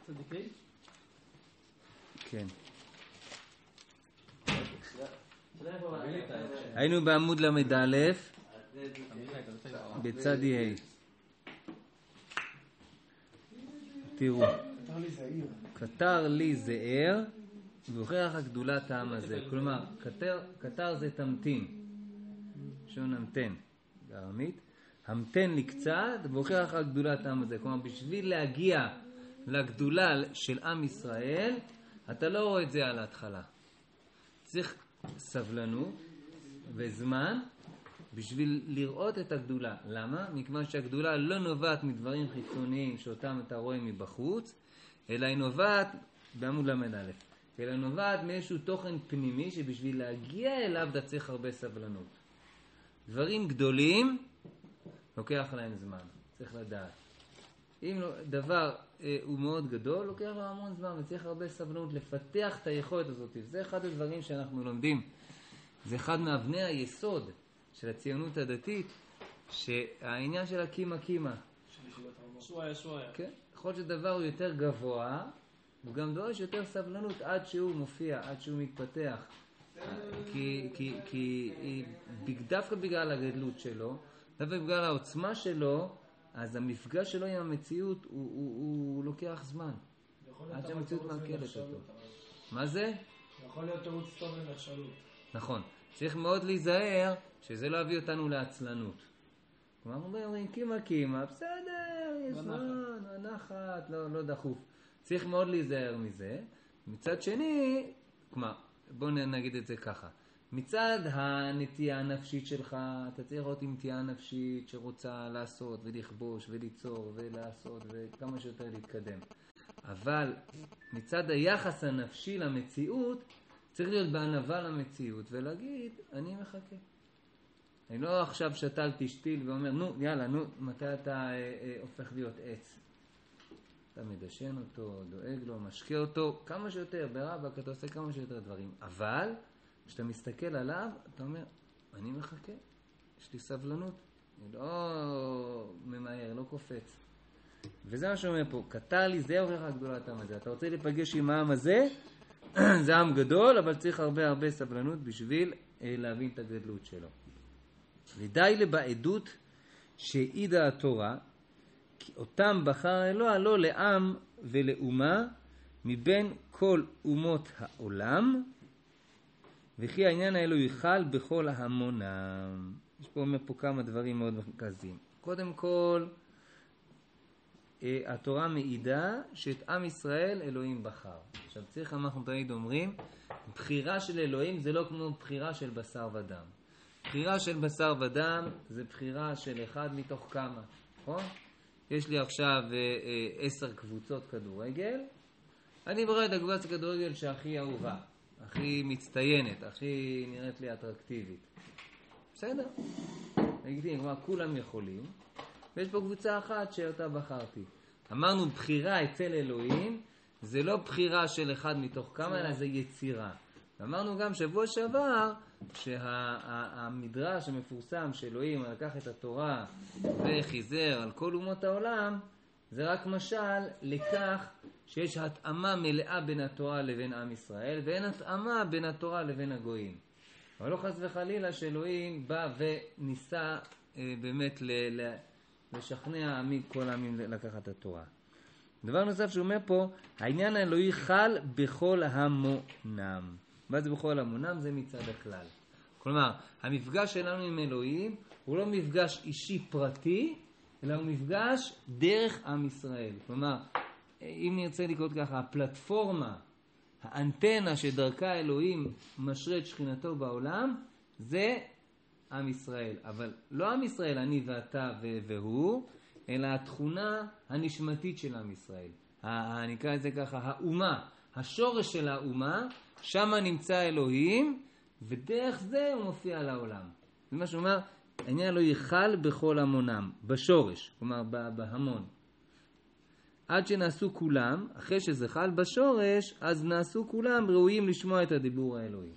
צדיקי? כן. היינו בעמוד למד א', בצד ה'. תראו, קטר לי זהר והוכיח גדולת העם הזה. כלומר, קטר זה תמתין, שון המתן בארמית. המתן לי קצת והוכיח גדולת העם הזה. כלומר, בשביל להגיע לגדולה של עם ישראל, אתה לא רואה את זה על ההתחלה. צריך סבלנות וזמן בשביל לראות את הגדולה. למה? מכיוון שהגדולה לא נובעת מדברים חיצוניים שאותם אתה רואה מבחוץ, אלא היא נובעת, בעמוד למד א', אלא נובעת מאיזשהו תוכן פנימי שבשביל להגיע אליו אתה צריך הרבה סבלנות. דברים גדולים לוקח להם זמן, צריך לדעת. אם דבר הוא מאוד גדול, לוקח לו המון זמן וצריך הרבה סבלנות לפתח את היכולת הזאת. זה אחד הדברים שאנחנו לומדים. זה אחד מאבני היסוד של הציונות הדתית, שהעניין של הקימה קימה. שויה. כן? יכול להיות שדבר הוא יותר גבוה, הוא גם דורש יותר סבלנות עד שהוא מופיע, עד שהוא מתפתח. כי דווקא בגלל הגדלות שלו, דווקא בגלל העוצמה שלו, אז המפגש שלו עם המציאות הוא לוקח זמן. עד שהמציאות מעכלת אותו. מה זה? יכול להיות תירוץ טוב לנחשלות. נכון. צריך מאוד להיזהר שזה לא יביא אותנו לעצלנות. כלומר, אומרים, קימה, בסדר, יש זמן, נחת, לא דחוף. צריך מאוד להיזהר מזה. מצד שני, כלומר, בואו נגיד את זה ככה. מצד הנטייה הנפשית שלך, אתה צריך לראות עם נטייה נפשית שרוצה לעשות ולכבוש וליצור ולעשות וכמה שיותר להתקדם. אבל מצד היחס הנפשי למציאות, צריך להיות בענווה למציאות ולהגיד, אני מחכה. אני לא עכשיו שתלתי שתיל ואומר, יאללה, מתי אתה הופך להיות עץ? אתה מדשן אותו, דואג לו, משקה אותו, כמה שיותר, ברבק, אתה עושה כמה שיותר דברים. אבל כשאתה מסתכל עליו, אתה אומר, אני מחכה, יש לי סבלנות, אני לא ממהר, לא קופץ. וזה מה שאומר פה, קטר לי זה הוכיח גדולת העם הזה. אתה רוצה להיפגש עם העם הזה, זה עם גדול, אבל צריך הרבה סבלנות בשביל להבין את הגדלות שלו. ודי לבעדות שהעידה התורה, כי אותם בחר אלוה לא לעם ולאומה מבין כל אומות העולם, וכי העניין האלוהי יחל בכל המונם. יש פה אומר פה כמה דברים מאוד מרכזיים. קודם כל, התורה מעידה שאת עם ישראל אלוהים בחר. עכשיו צריך, אנחנו תמיד אומרים, בחירה של אלוהים זה לא כמו בחירה של בשר ודם. בחירה של בשר ודם זה בחירה של אחד מתוך כמה, נכון? יש לי עכשיו 10 קבוצות כדורגל, אני בוחר את הקבוצת כדורגל שהכי אהובה, הכי מצטיינת, הכי נראית לי אטרקטיבית. בסדר? נגידים, כלומר, כולם יכולים, ויש פה קבוצה אחת שאותה בחרתי. אמרנו, בחירה אצל אלוהים, זה לא בחירה של אחד מתוך כמה, אלא זה יצירה. ואמרנו גם שבוע שעבר, שהמדרש המפורסם שאלוהים לקח את התורה וחיזר על כל אומות העולם, זה רק משל לכך שיש התאמה מלאה בין התורה לבין עם ישראל, ואין התאמה בין התורה לבין הגויים. אבל לא חס וחלילה שאלוהים בא וניסה באמת לשכנע כל העמים לקחת את התורה. דבר נוסף שהוא אומר פה, העניין האלוהי חל בכל המונם. מה זה בכל המונם? זה מצד הכלל. כלומר, המפגש שלנו עם אלוהים הוא לא מפגש אישי פרטי, אלא הוא מפגש דרך עם ישראל. כלומר, אם נרצה לקרוא ככה, הפלטפורמה, האנטנה שדרכה אלוהים משרה את שכינתו בעולם, זה עם ישראל. אבל לא עם ישראל, אני ואתה והוא, אלא התכונה הנשמתית של עם ישראל. נקרא את זה ככה, האומה, השורש של האומה, שם נמצא אלוהים, ודרך זה הוא מופיע לעולם. זה מה שאומר, העניין לא יחל בכל המונם, בשורש, כלומר בהמון. עד שנעשו כולם, אחרי שזה חל בשורש, אז נעשו כולם ראויים לשמוע את הדיבור האלוהי.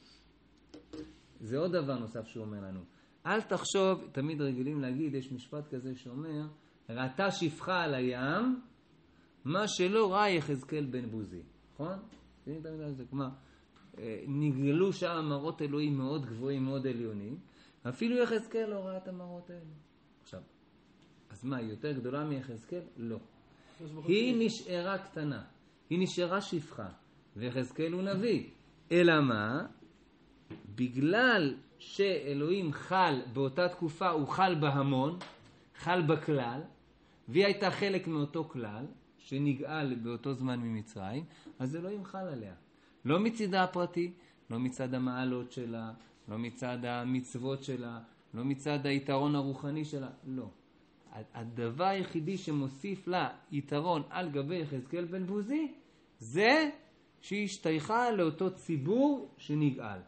זה עוד דבר נוסף שהוא אומר לנו. אל תחשוב, תמיד רגילים להגיד, יש משפט כזה שאומר, ראתה שפחה על הים, מה שלא ראה יחזקאל בן בוזי. נכון? כלומר, נגלו שם מראות אלוהים מאוד גבוהים, מאוד עליונים, אפילו יחזקאל לא ראה את המראות האלה. עכשיו, אז מה, היא יותר גדולה מיחזקאל? לא. היא נשארה קטנה, היא נשארה שפחה, ויחזקאל הוא נביא. אלא מה? בגלל שאלוהים חל באותה תקופה, הוא חל בהמון, חל בכלל, והיא הייתה חלק מאותו כלל, שנגאל באותו זמן ממצרים, אז אלוהים חל עליה. לא מצידה הפרטי, לא מצד המעלות שלה, לא מצד המצוות שלה, לא מצד היתרון הרוחני שלה, לא. הדבר היחידי שמוסיף לה יתרון על גבי יחזקאל בן בוזי, זה שהיא השתייכה לאותו ציבור שנגאל.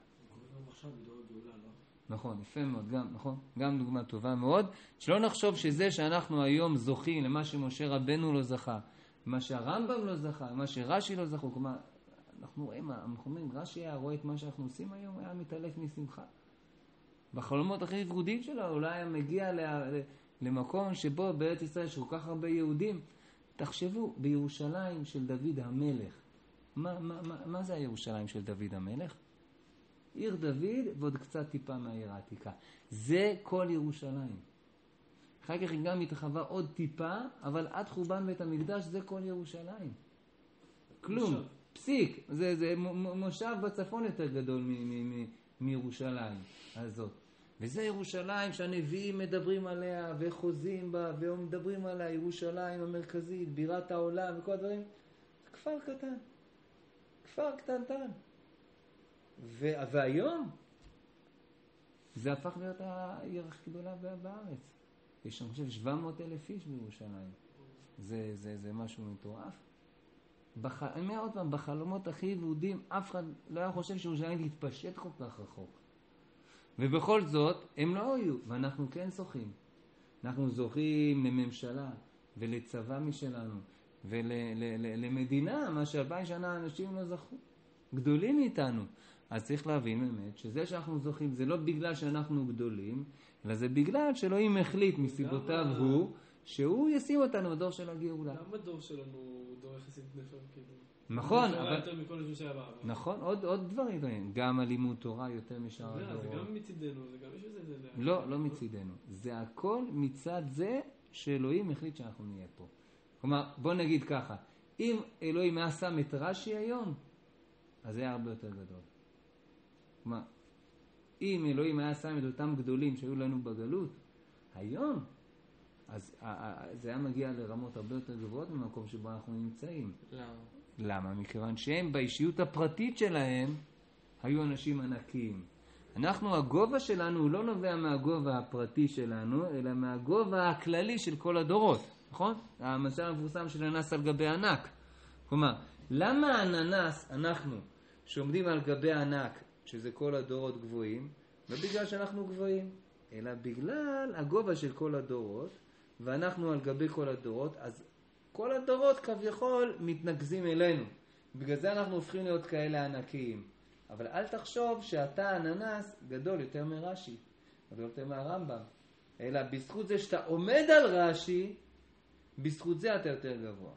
נכון, יפה מאוד, גם דוגמה טובה מאוד. שלא נחשוב שזה שאנחנו היום זוכים למה שמשה רבנו לא זכה, מה שהרמב"ם לא זכה, מה שרש"י לא זכו, כלומר, אנחנו אומרים, רש"י היה רואה את מה שאנחנו עושים היום, היה מתעלף משמחה. בחלומות הכי ורודים שלו, אולי היה מגיע למקום שבו בארץ ישראל יש כל כך הרבה יהודים. תחשבו, בירושלים של דוד המלך, מה זה הירושלים של דוד המלך? עיר דוד ועוד קצת טיפה מהעיר העתיקה. זה כל ירושלים. אחר כך היא גם התרחבה עוד טיפה, אבל עד חורבן בית המקדש זה כל ירושלים. כלום, פסיק. זה מושב בצפון יותר גדול מירושלים הזאת. וזה ירושלים שהנביאים מדברים עליה וחוזים בה ומדברים עליה, ירושלים המרכזית, בירת העולם וכל הדברים. כפר קטן. כפר קטנטן. והיום זה הפך להיות העיר הכי גדולה בארץ. יש, אני חושב, 700,000 איש בירושלים. זה משהו מטורף. אני אומר עוד פעם, בחלומות הכי יהודים, אף אחד לא היה חושב שירושלים תתפשט כל כך רחוק. ובכל זאת, הם לא היו, ואנחנו כן זוכים. אנחנו זוכים לממשלה ולצבא משלנו, ולמדינה, מה ש2000 שנה אנשים לא זכו. גדולים מאיתנו. אז צריך להבין באמת שזה שאנחנו זוכים זה לא בגלל שאנחנו גדולים, אלא זה בגלל שאלוהים החליט מסיבותיו הוא, שהוא ישים אותנו בדור של הגאולה. למה הדור שלנו הוא דור יחסית נפר? נכון, אבל יותר מכל אנשים שהיה בעבר. נכון, עוד דברים. גם הלימוד תורה יותר משאר הדורות. זה גם מצידנו, זה גם יש בזה. לא מצידנו. זה הכל מצד זה שאלוהים החליט שאנחנו נהיה פה. כלומר, בוא נגיד ככה, אם אלוהים היה שם את רש"י היום, אז זה היה הרבה יותר גדול. כלומר, אם אלוהים היה שם את אותם גדולים שהיו לנו בגלות, היום, אז זה היה מגיע לרמות הרבה יותר גבוהות ממקום שבו אנחנו נמצאים. למה? מכיוון שהם באישיות הפרטית שלהם היו אנשים ענקיים. אנחנו, הגובה שלנו הוא לא נובע מהגובה הפרטי שלנו, אלא מהגובה הכללי של כל הדורות. נכון? המשל המפורסם של הנס על גבי ענק. כלומר, למה הננס, אנחנו, שעומדים על גבי ענק, שזה כל הדורות גבוהים, לא בגלל שאנחנו גבוהים, אלא בגלל הגובה של כל הדורות, ואנחנו על גבי כל הדורות, אז כל הדורות כביכול מתנקזים אלינו. בגלל זה אנחנו הופכים להיות כאלה ענקיים. אבל אל תחשוב שאתה הננס גדול יותר מרש"י, גדול יותר מהרמב"ם. אלא בזכות זה שאתה עומד על רש"י, בזכות זה אתה יותר גבוה.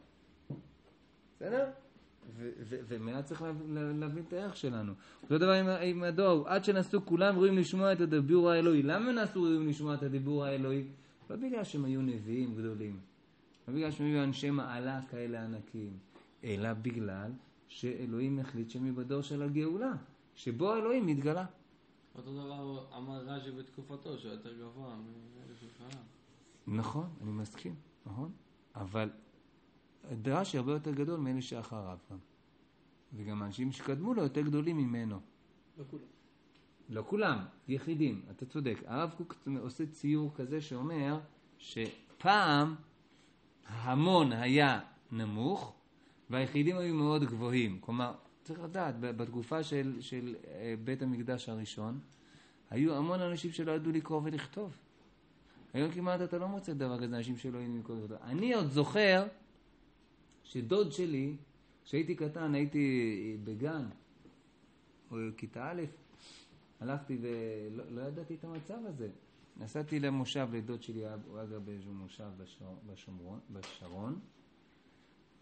בסדר? ומיד צריך להבין את הערך שלנו. אותו דבר עם הדור, עד שנסו כולם ראויים לשמוע את הדיבור האלוהי. למה נסו ראויים לשמוע את הדיבור האלוהי? לא בגלל שהם היו נביאים גדולים, לא בגלל שהם היו אנשי מעלה כאלה ענקיים, אלא בגלל שאלוהים החליט שהם בדור של הגאולה, שבו האלוהים מתגלה. אותו דבר אמר רש"י בתקופתו, שהוא יותר גבוה מאלה שלך. נכון, אני מסכים, נכון? אבל רש"י הרבה יותר גדול מאלה שאחריו גם. וגם אנשים שקדמו לו יותר גדולים ממנו. לא כולם. לא כולם, יחידים, אתה צודק. הרב קוק עושה ציור כזה שאומר שפעם ההמון היה נמוך והיחידים היו מאוד גבוהים. כלומר, צריך לדעת, בתקופה של בית המקדש הראשון, היו המון אנשים שלא ידעו לקרוא ולכתוב. היום כמעט אתה לא מוצא דבר כזה, אנשים שלא ידעו לקרוא ולכתוב. אני עוד זוכר שדוד שלי, כשהייתי קטן, הייתי בגן, או כיתה א', הלכתי ולא ידעתי את המצב הזה. נסעתי למושב לדוד שלי, הוא היה באיזשהו מושב בשרון,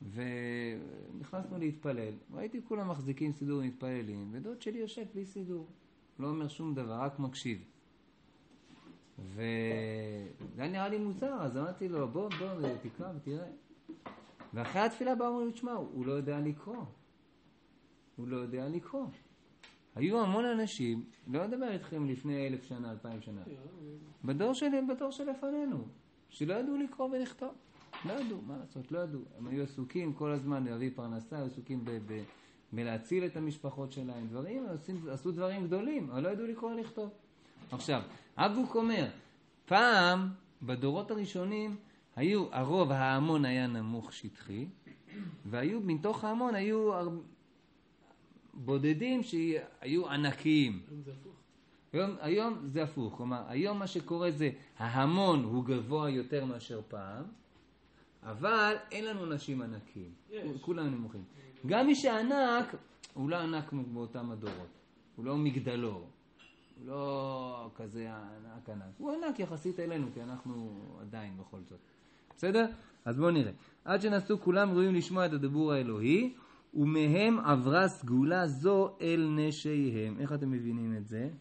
ונכנסנו להתפלל, ראיתי כולם מחזיקים סידור מתפללים, ודוד שלי יושב בלי סידור, לא אומר שום דבר, רק מקשיב. וזה היה נראה לי מוזר, אז אמרתי לו, בוא, תקרא ותראה. ואחרי התפילה בא אומרים, תשמע, הוא לא יודע לקרוא. הוא לא יודע לקרוא. היו המון אנשים, לא אדבר איתכם לפני 1,000 שנה, 2,000 שנה, בדור שלפנינו, שלא ידעו לקרוא ולכתוב. לא ידעו, מה לעשות, לא ידעו. הם היו עסוקים כל הזמן להביא פרנסה, היו עסוקים בלהציל את המשפחות שלהם, עשו דברים גדולים, אבל לא ידעו לקרוא ולכתוב. עכשיו, אבוק אומר, פעם, בדורות הראשונים, הרוב ההמון היה נמוך שטחי, והיו, מתוך ההמון היו בודדים שהיו ענקיים. היום זה הפוך. כלומר, היום מה שקורה זה, ההמון הוא גבוה יותר מאשר פעם, אבל אין לנו אנשים ענקים. כולם נמוכים. גם מי שענק, הוא לא ענק באותם הדורות. הוא לא מגדלור. הוא לא כזה ענק. הוא ענק יחסית אלינו, כי אנחנו עדיין בכל זאת. בסדר? אז בואו נראה. עד שנסו כולם ראויים לשמוע את הדיבור האלוהי, ומהם עברה סגולה זו אל נשיהם. איך אתם מבינים את זה?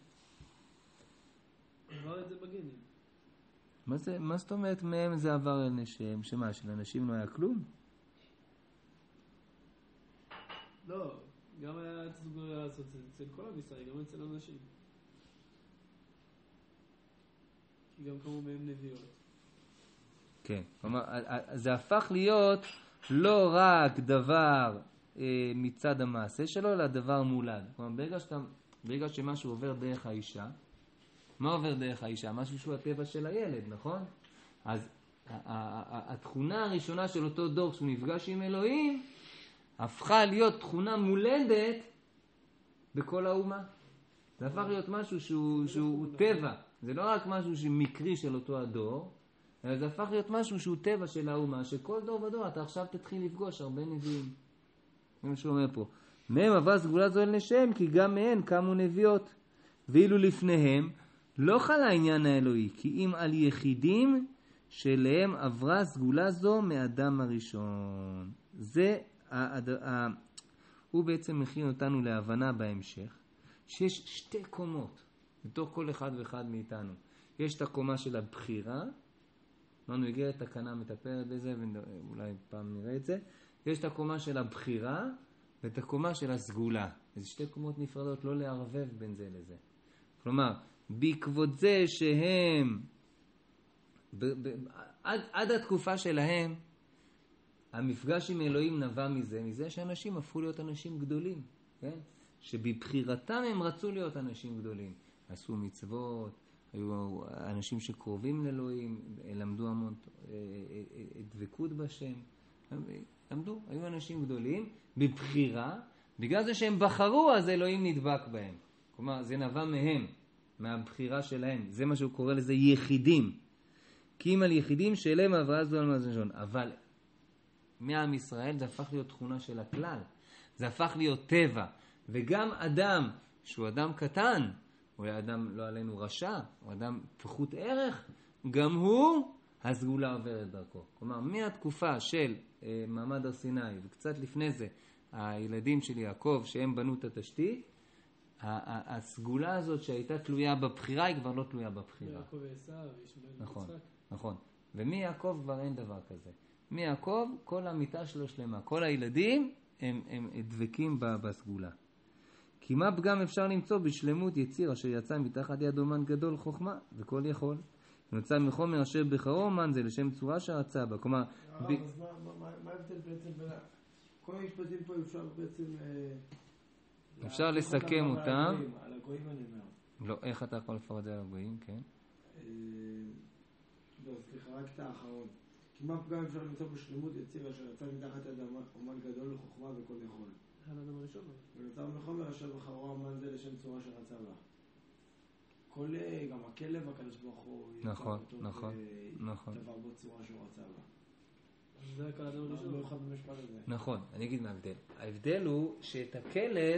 עבר את זה בגינים. מה זאת אומרת מהם זה עבר אל נשיהם? שמה, של אנשים לא היה כלום? לא, גם היה סגולה לעשות אצל כל עם ישראל, גם אצל אנשים. כי גם קמו מהם נביאות. כן, כלומר, זה הפך להיות לא רק דבר מצד המעשה שלו, אלא דבר מולד. כלומר, ברגע שמשהו עובר דרך האישה, מה עובר דרך האישה? משהו שהוא הטבע של הילד, נכון? אז התכונה הראשונה של אותו דור שהוא נפגש עם אלוהים, הפכה להיות תכונה מולדת בכל האומה. זה הפך להיות משהו שהוא טבע. זה לא רק משהו שמקרי של אותו הדור, אלא זה הפך להיות משהו שהוא טבע של האומה, שכל דור ודור אתה עכשיו תתחיל לפגוש הרבה נביאים. זה מה שהוא אומר פה. מהם עברה סגולה זו אל נשיהם, כי גם מהן קמו נביאות. ואילו לפניהם לא חל העניין האלוהי, כי אם על יחידים שלהם עברה סגולה זו מאדם הראשון. זה, הוא בעצם מכין אותנו להבנה בהמשך, שיש שתי קומות, בתוך כל אחד ואחד מאיתנו. יש את הקומה של הבחירה, אמרנו, הגיעה תקנה מטפלת בזה, ואולי פעם נראה את זה. יש את הקומה של הבחירה, ואת הקומה של הסגולה. זה שתי קומות נפרדות, לא לערבב בין זה לזה. כלומר, בעקבות זה שהם, עד התקופה שלהם, המפגש עם אלוהים נבע מזה שאנשים הפכו להיות אנשים גדולים, כן? שבבחירתם הם רצו להיות אנשים גדולים. עשו מצוות, היו אנשים שקרובים לאלוהים, למדו המון דבקות בשם, למדו, היו אנשים גדולים בבחירה, בגלל זה שהם בחרו אז אלוהים נדבק בהם. כלומר, זה נבע מהם, מהבחירה שלהם. זה מה שהוא קורא לזה יחידים. כי אם על יחידים שאליהם עברה זו על מזון. אבל מעם ישראל זה הפך להיות תכונה של הכלל. זה הפך להיות טבע. וגם אדם, שהוא אדם קטן, הוא היה אדם לא עלינו רשע, הוא אדם פחות ערך, גם הוא הסגולה עוברת דרכו. כלומר, מהתקופה של מעמד הר סיני, וקצת לפני זה, הילדים של יעקב, שהם בנו את התשתית, הסגולה הזאת שהייתה תלויה בבחירה, היא כבר לא תלויה בבחירה. יעקב ועשיו, ישמעאל נכון, ויצחק. נכון. ומיעקב כבר אין דבר כזה. מיעקב, כל המיטה שלו שלמה. כל הילדים הם דבקים בסגולה. כי מה פגם אפשר למצוא בשלמות יציר אשר יצא מתחת יד אומן גדול חוכמה וכל יכול. נוצא מחומר אשר בחרו אומן זה לשם צורה שרצה בה. כלומר... אז מה ההבדל בעצם בין... כל המשפטים פה אפשר בעצם... אפשר לסכם אותם. על הגויים אני אומר. לא, איך אתה יכול לפרט על הגויים, כן? לא, סליחה, רק את האחרון. כי מה פגם אפשר למצוא בשלמות יציר אשר יצא מתחת יד אומן גדול לחוכמה וכל יכול. האדם הראשון. ונוצר מחומר אשר בחרו אומן זה לשם צורה שרצה בה. כל, גם הכלב הקדוש ברוך הוא נכון, נכון, נכון. דבר בו צורה שהוא רצה בה. זה רק האדם הראשון. לא יכול במשפט הזה. נכון, אני אגיד מה ההבדל. ההבדל הוא שאת הכלב,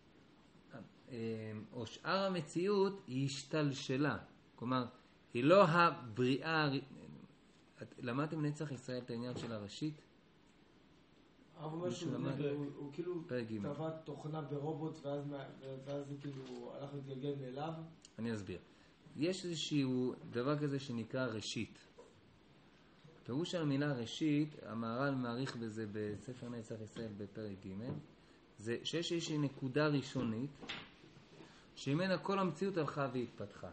או שאר המציאות, היא השתלשלה. כלומר, היא לא הבריאה... למדתם נצח ישראל את העניין של הראשית? הרב אומר שהוא כאילו טבע תוכנה ברובוט ואז זה כאילו הלך להתגלגל מאליו. אני אסביר. יש איזשהו דבר כזה שנקרא ראשית. פירוש של המילה ראשית, המהר"ל מעריך בזה בספר נצח ישראל בפרק ג', זה שיש איזושהי נקודה ראשונית שממנה כל המציאות הלכה והתפתחה.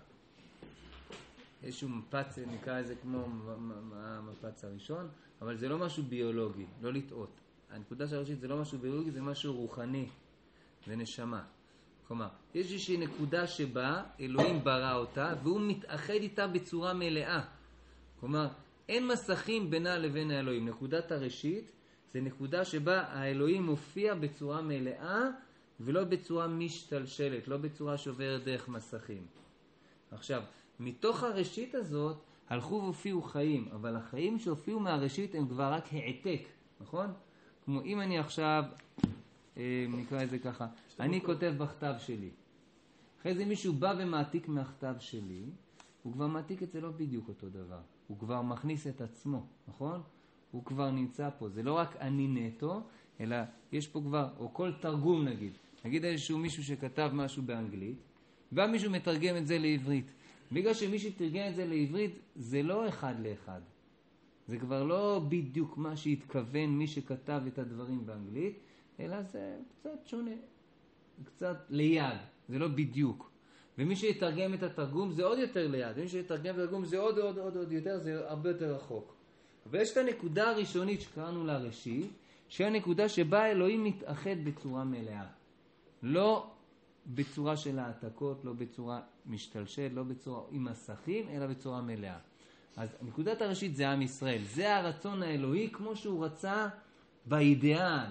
איזשהו מפץ, נקרא לזה כמו המפץ הראשון, אבל זה לא משהו ביולוגי, לא לטעות. הנקודה של הראשית זה לא משהו ביולוגי, זה משהו רוחני, זה נשמה. כלומר, יש איזושהי נקודה שבה אלוהים ברא אותה והוא מתאחד איתה בצורה מלאה. כלומר, אין מסכים בינה לבין האלוהים. נקודת הראשית זה נקודה שבה האלוהים מופיע בצורה מלאה ולא בצורה משתלשלת, לא בצורה שעוברת דרך מסכים. עכשיו, מתוך הראשית הזאת הלכו והופיעו חיים, אבל החיים שהופיעו מהראשית הם כבר רק העתק, נכון? כמו אם אני עכשיו, נקרא את זה ככה, אני כותב בכתב שלי. אחרי זה מישהו בא ומעתיק מהכתב שלי, הוא כבר מעתיק את זה לא בדיוק אותו דבר. הוא כבר מכניס את עצמו, נכון? הוא כבר נמצא פה. זה לא רק אני נטו, אלא יש פה כבר, או כל תרגום נגיד איזשהו מישהו שכתב משהו באנגלית, בא מישהו מתרגם את זה לעברית. בגלל שמי שתרגם את זה לעברית, זה לא אחד לאחד. זה כבר לא בדיוק מה שהתכוון מי שכתב את הדברים באנגלית, אלא זה קצת שונה, קצת ליד, זה לא בדיוק. ומי שיתרגם את התרגום זה עוד יותר ליד, ומי שיתרגם את התרגום זה עוד יותר, זה הרבה יותר רחוק. אבל יש את הנקודה הראשונית שקראנו לה ראשית, שהיא הנקודה שבה אלוהים מתאחד בצורה מלאה. לא בצורה של העתקות, לא בצורה משתלשלת, לא בצורה עם מסכים, אלא בצורה מלאה. אז נקודת הראשית זה עם ישראל. זה הרצון האלוהי כמו שהוא רצה באידיאל,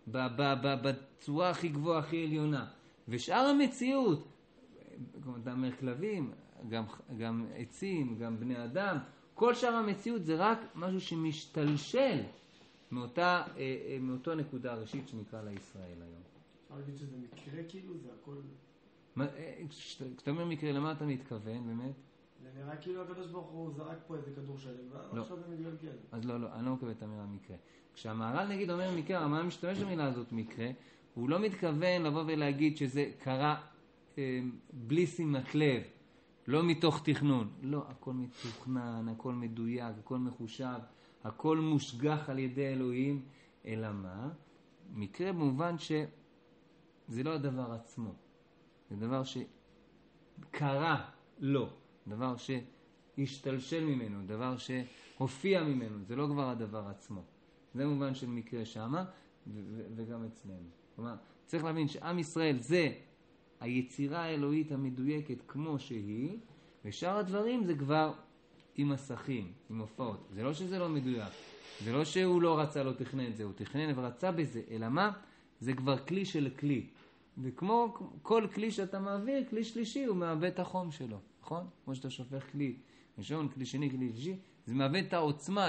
בצורה הכי גבוהה, הכי עליונה. ושאר המציאות, גם כלבים, גם עצים, גם בני אדם, כל שאר המציאות זה רק משהו שמשתלשל מאותו נקודה ראשית שנקרא לה ישראל היום. אפשר להגיד שזה מקרה כאילו, זה הכל... כשאתה אומר מקרה, למה אתה מתכוון באמת? זה נראה כאילו הקדוש ברוך הוא זרק פה איזה כדור שלם, ועכשיו זה מתגלגל. אז לא, אני לא מקווה את המילה מקרה. כשהמהר"ל נגיד אומר מקרה, מה משתמש במילה הזאת מקרה, הוא לא מתכוון לבוא ולהגיד שזה קרה בלי שימת לב, לא מתוך תכנון. לא, הכל מתוכנן, הכל מדויק, הכל מחושב, הכל מושגח על ידי אלוהים. אלא מה? מקרה במובן שזה לא הדבר עצמו. זה דבר שקרה לו, דבר שהשתלשל ממנו, דבר שהופיע ממנו. זה לא כבר הדבר עצמו. זה מובן של מקרה שמה וגם אצלנו. כלומר, צריך להבין שעם ישראל זה היצירה האלוהית המדויקת כמו שהיא, ושאר הדברים זה כבר עם מסכים, עם הופעות. זה לא שזה לא מדויק, זה לא שהוא לא רצה, לא תכנן את זה, הוא תכנן ורצה בזה, אלא מה? זה כבר כלי של כלי. וכמו כל כלי שאתה מעביר, כלי שלישי הוא מאבד את החום שלו, נכון? כמו שאתה שופך כלי ראשון, כלי שני, כלי שלישי, זה מאבד את העוצמה,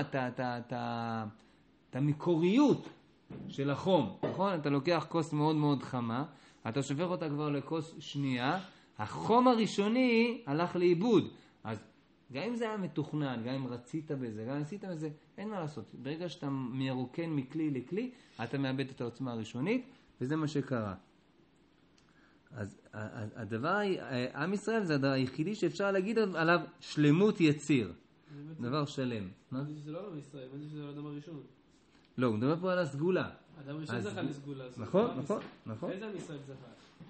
את המקוריות של החום, נכון? אתה לוקח כוס מאוד מאוד חמה, אתה שופך אותה כבר לכוס שנייה, החום הראשוני הלך לאיבוד. אז גם אם זה היה מתוכנן, גם אם רצית בזה, גם אם עשית בזה, אין מה לעשות. ברגע שאתה מרוקן מכלי לכלי, אתה מאבד את העוצמה הראשונית, וזה מה שקרה. אז הדבר, עם ישראל זה הדבר היחידי שאפשר להגיד עליו שלמות יציר. דבר שלם. מה? זה לא עם ישראל, מה זה שזה האדם הראשון? לא, הוא מדבר פה על הסגולה. האדם הראשון זכה לסגולה. נכון. איזה עם ישראל זכה?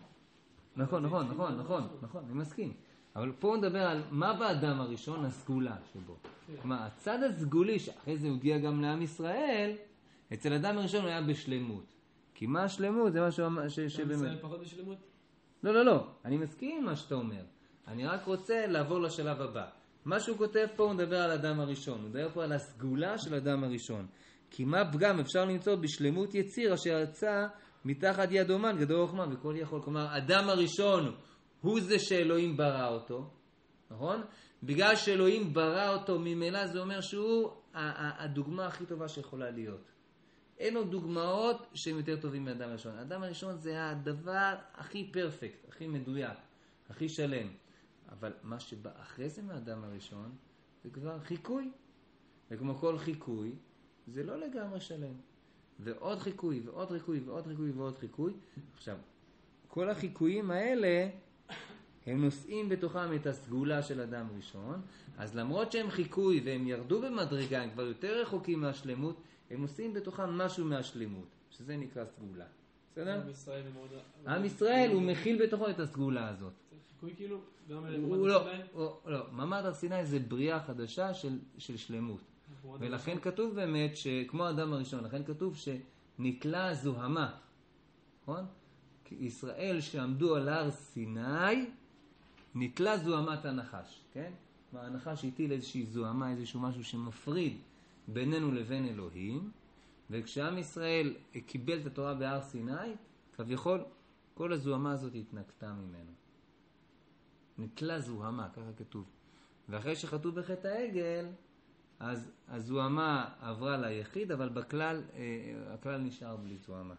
נכון, אני מסכים. אבל פה הוא מדבר על מה באדם הראשון, הסגולה שבו. כלומר, הצד הסגולי, שאחרי זה הוא הגיע גם לעם ישראל, אצל האדם הראשון הוא היה בשלמות. כי מה השלמות? זה משהו שבאמת... עם ישראל פחות בשלמות? לא. אני מסכים עם מה שאתה אומר. אני רק רוצה לעבור לשלב הבא. מה שהוא כותב פה, הוא מדבר על האדם הראשון. הוא מדבר פה על הסגולה של האדם הראשון. כי מה פגם אפשר למצוא בשלמות יציר אשר יצא מתחת יד אומן גדול חוכמה וכל יכול. כלומר, אדם הראשון הוא זה שאלוהים ברא אותו, נכון? בגלל שאלוהים ברא אותו ממילא זה אומר שהוא הדוגמה הכי טובה שיכולה להיות. אין עוד דוגמאות שהן יותר טובים מאדם הראשון. האדם הראשון זה הדבר הכי פרפקט, הכי מדויק, הכי שלם. אבל מה שבא אחרי זה מהאדם הראשון זה כבר חיקוי. וכמו כל חיקוי, זה לא לגמרי שלם. ועוד חיקוי, ועוד חיקוי, ועוד חיקוי, ועוד חיקוי. עכשיו, כל החיקויים האלה, הם נושאים בתוכם את הסגולה של אדם ראשון, אז למרות שהם חיקוי והם ירדו במדרגה, הם כבר יותר רחוקים מהשלמות, הם נושאים בתוכם משהו מהשלמות, שזה נקרא סגולה. בסדר? עם ישראל הוא מכיל בתוכו את הסגולה הזאת. חיקוי כאילו, גם לא, מעמד הר סיני זה בריאה חדשה של שלמות. ולכן כתוב באמת שכמו האדם הראשון, לכן כתוב שנתלה זוהמה. נכון? ישראל שעמדו על הר סיני, נתלה זוהמת הנחש. כן? הנחש הטיל איזושהי זוהמה, איזשהו משהו שמפריד בינינו לבין אלוהים. וכשעם ישראל קיבל את התורה בהר סיני, כביכול כל הזוהמה הזאת התנקתה ממנו. נתלה זוהמה, ככה כתוב. ואחרי שחטאו בחטא העגל, אז הזוהמה עברה ליחיד, אבל בכלל, הכלל נשאר בלי זוהמה.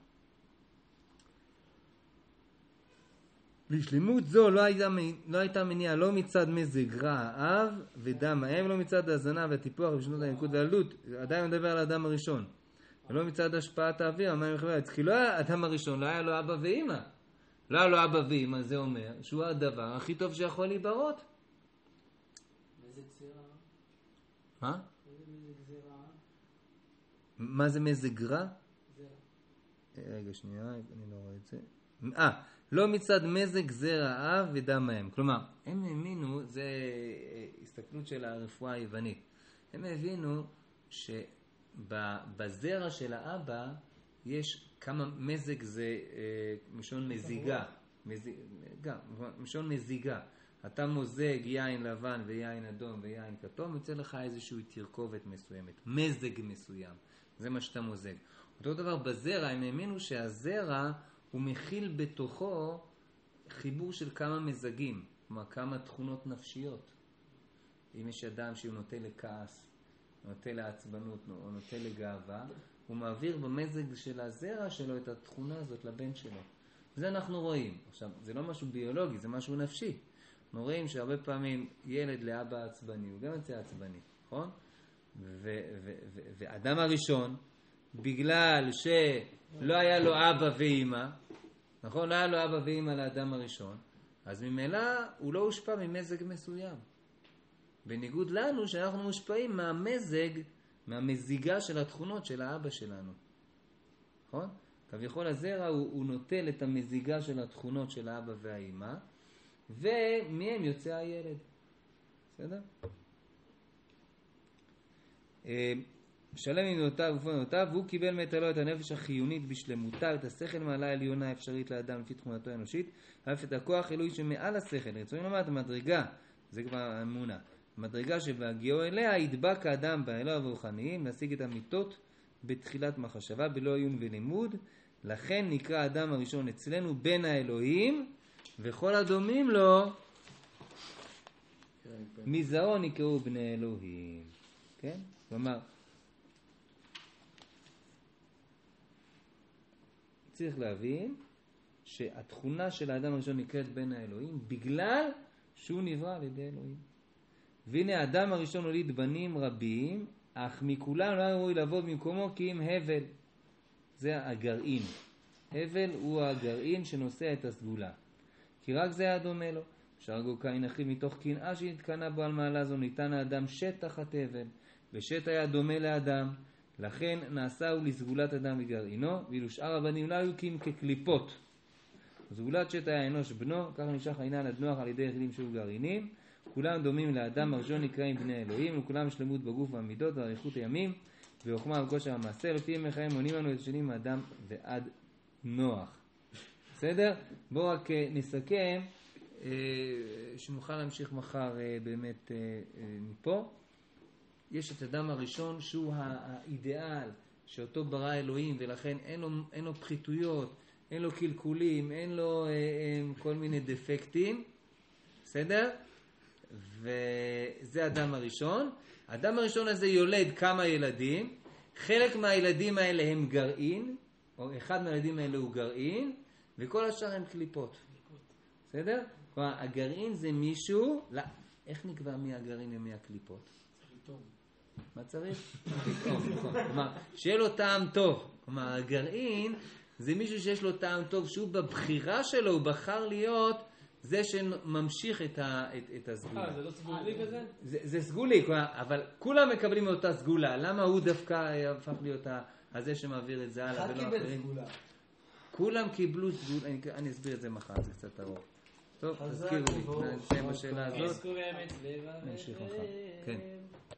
לשלמות זו לא הייתה מניעה לא מצד מזג רע האב ודם האם, לא מצד הזנה והטיפוח ובשנות הינקות והעלות, עדיין מדבר על האדם הראשון. ולא מצד השפעת האוויר, המים וחברת. כי לא היה האדם הראשון, לא היה לו אבא ואמא. לא היה לו אבא ואמא, זה אומר שהוא הדבר הכי טוב שיכול להיברות. מזג זרע? מה? איזה מזג זרע? מה זה מזג רע? זרע. רגע שנייה, אני לא רואה את זה. לא מצד מזג זרע אב ודם האם. כלומר, הם האמינו, זה הסתכלות של הרפואה היוונית. הם הבינו שבזרע של האבא יש כמה מזג, זה משון מזיגה. גם, משון מזיגה. אתה מוזג יין לבן ויין אדום ויין כתום, יוצא לך איזושהי תרכובת מסוימת, מזג מסוים. זה מה שאתה מוזג. אותו דבר בזרע, הם האמינו שהזרע הוא מכיל בתוכו חיבור של כמה מזגים, כלומר כמה תכונות נפשיות. אם יש אדם שהוא נוטה לכעס, נוטה לעצבנות או נוטה לגאווה, הוא מעביר במזג של הזרע שלו את התכונה הזאת לבן שלו. זה אנחנו רואים. עכשיו, זה לא משהו ביולוגי, זה משהו נפשי. אנחנו רואים שהרבה פעמים ילד לאבא עצבני, הוא גם יוצא עצבני, נכון? ואדם הראשון, בגלל שלא היה לו אבא ואמא, נכון? לא היה לו אבא ואמא לאדם הראשון, אז ממילא הוא לא הושפע ממזג מסוים. בניגוד לנו שאנחנו מושפעים מהמזג, מהמזיגה של התכונות של האבא שלנו. נכון? כביכול הזרע הוא נוטל את המזיגה של התכונות של האבא והאמא, ומהם יוצא הילד. בסדר? שלם עם דעותיו ופעולותיו, והוא קיבל מאת אלוהים את הנפש החיונית בשלמותה, את השכל מעלה העליונה האפשרית לאדם לפי תכונתו האנושית, ואף את הכוח אלוהי שמעל השכל. רצוני לומר את המדרגה, זה כבר האמונה, המדרגה שבהגיעו אליה ידבק האדם באלוה הרוחניים, להשיג את המיתות בתחילת מחשבה, בלא עיון ולימוד. לכן נקרא האדם הראשון אצלנו בן האלוהים, וכל הדומים לו מזרעו נקראו בני אלוהים. כן? כלומר, צריך להבין שהתכונה של האדם הראשון נקראת בן האלוהים בגלל שהוא נברא על ידי אלוהים. והנה האדם הראשון הוליד בנים רבים, אך מכולם לא ראוי לבוא במקומו כי אם הבל. זה הגרעין. הבל הוא הגרעין שנושא את הסגולה. כי רק זה היה דומה לו. שרגו קין אחיו מתוך קנאה שנתקנה בו על מעלה זו, ניתן האדם שטח התבל. ושט היה דומה לאדם. לכן נעשהו לסגולת אדם בגרעינו, ואילו שאר הבנים לא היו כקליפות. סגולת שט היה אנוש בנו, כך נמשך העניין עד נוח על ידי יחידים שהוא גרעינים. כולם דומים לאדם הראשון נקראים בני אלוהים, וכולם שלמות בגוף והמידות ואריכות הימים, וחוכמה וכושר המעשה, לפי ימי חיים מונים לנו את השנים מאדם ועד נוח. בסדר? בואו רק נסכם, שנוכל להמשיך מחר באמת מפה. יש את אדם הראשון שהוא האידיאל, שאותו ברא אלוהים, ולכן אין לו פחיתויות, אין לו קלקולים, אין לו כל מיני דפקטים. בסדר? וזה אדם הראשון. האדם הראשון הזה יולד כמה ילדים. חלק מהילדים האלה הם גרעין, או אחד מהילדים האלה הוא גרעין, וכל השאר הם קליפות. בסדר? כלומר, הגרעין זה מישהו, איך נקבע מי הגרעין ומי הקליפות? מה צריך? כלומר, שיהיה לו טעם טוב. כלומר, הגרעין זה מישהו שיש לו טעם טוב, שהוא בבחירה שלו, הוא בחר להיות זה שממשיך את הסגולה. זה לא סגולי כזה? זה סגולי, אבל כולם מקבלים אותה סגולה. למה הוא דווקא הפך להיות הזה שמעביר את זה הלאה ולא אחרים? אחד קיבל סגולה. כולם קיבלו סגולה, אני אסביר את זה מחר, זה קצת ארוך. טוב, תזכירו לי, נסיים בשאלה הזאת. נזכור אמת לבב. נמשיך מחר. כן.